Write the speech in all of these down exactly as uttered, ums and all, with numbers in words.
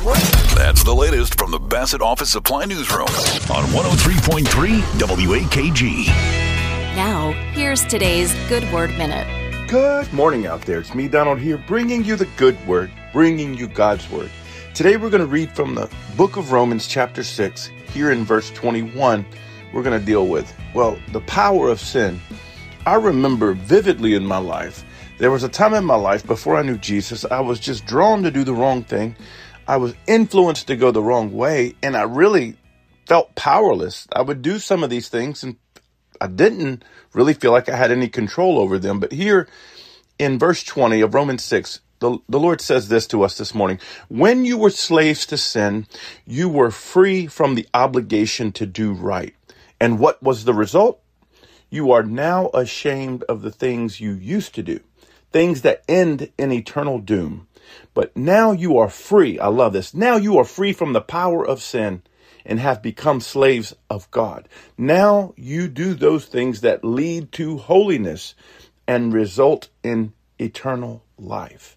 That's the latest from the Bassett Office Supply Newsroom on one oh three point three W A K G. Now, here's today's Good Word Minute. Good morning out there. It's me, Donald, here, bringing you the good word, bringing you God's word. Today we're going to read from the book of Romans chapter six. Here in verse twenty-one, we're going to deal with, well, the power of sin. I remember vividly in my life, there was a time in my life before I knew Jesus, I was just drawn to do the wrong thing. I was influenced to go the wrong way, and I really felt powerless. I would do some of these things, and I didn't really feel like I had any control over them. But here in verse twenty of Romans six, the, the Lord says this to us this morning. When you were slaves to sin, you were free from the obligation to do right. And what was the result? You are now ashamed of the things you used to do, things that end in eternal doom. But now you are free. I love this. Now you are free from the power of sin and have become slaves of God. Now you do those things that lead to holiness and result in eternal life.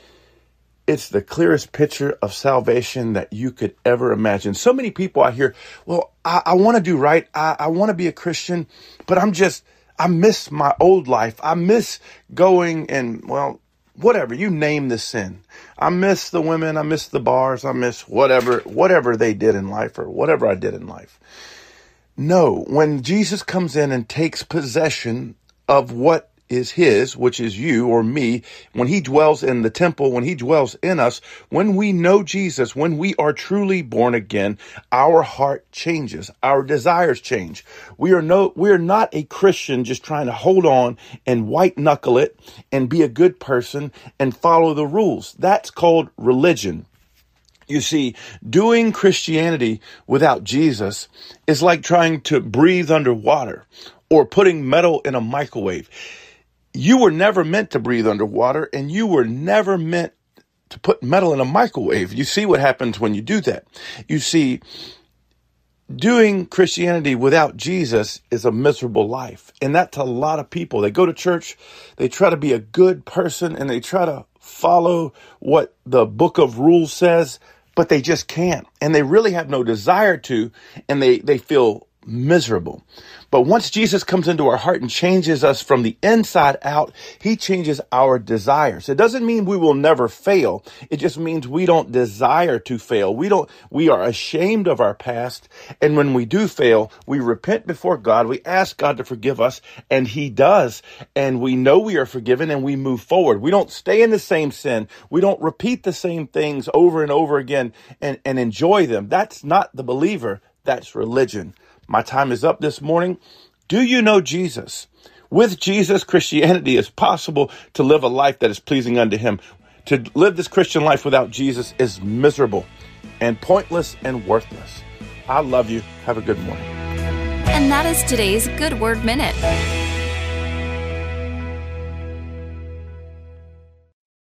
It's the clearest picture of salvation that you could ever imagine. So many people I hear, well, I, I want to do right. I, I want to be a Christian, but I'm just, I miss my old life. I miss going and, well, whatever, you name the sin. I miss the women. I miss the bars. I miss whatever, whatever they did in life or whatever I did in life. No, when Jesus comes in and takes possession of what is his, which is you or me, when he dwells in the temple, when he dwells in us, when we know Jesus, when we are truly born again, our heart changes, our desires change. We are no, we are not a Christian just trying to hold on and white knuckle it and be a good person and follow the rules. That's called religion. You see, doing Christianity without Jesus is like trying to breathe underwater or putting metal in a microwave. You were never meant to breathe underwater, and you were never meant to put metal in a microwave. You see what happens when you do that. You see, doing Christianity without Jesus is a miserable life. And that's a lot of people. They go to church, they try to be a good person, and they try to follow what the book of rules says, but they just can't. And they really have no desire to, and they, they feel miserable. But once Jesus comes into our heart and changes us from the inside out, he changes our desires. It doesn't mean we will never fail. It just means we don't desire to fail. We don't, we are ashamed of our past. And when we do fail, we repent before God. We ask God to forgive us, and he does. And we know we are forgiven, and we move forward. We don't stay in the same sin. We don't repeat the same things over and over again and, and enjoy them. That's not the believer. That's religion. My time is up this morning. Do you know Jesus? With Jesus, Christianity is possible to live a life that is pleasing unto him. To live this Christian life without Jesus is miserable and pointless and worthless. I love you. Have a good morning. And that is today's Good Word Minute.